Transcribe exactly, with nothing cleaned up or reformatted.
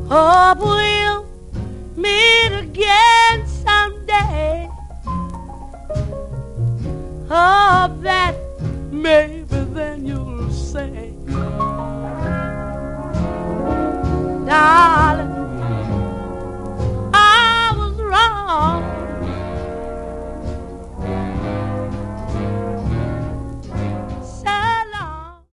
Hope we'll meet again someday. Hope that maybe then you'll say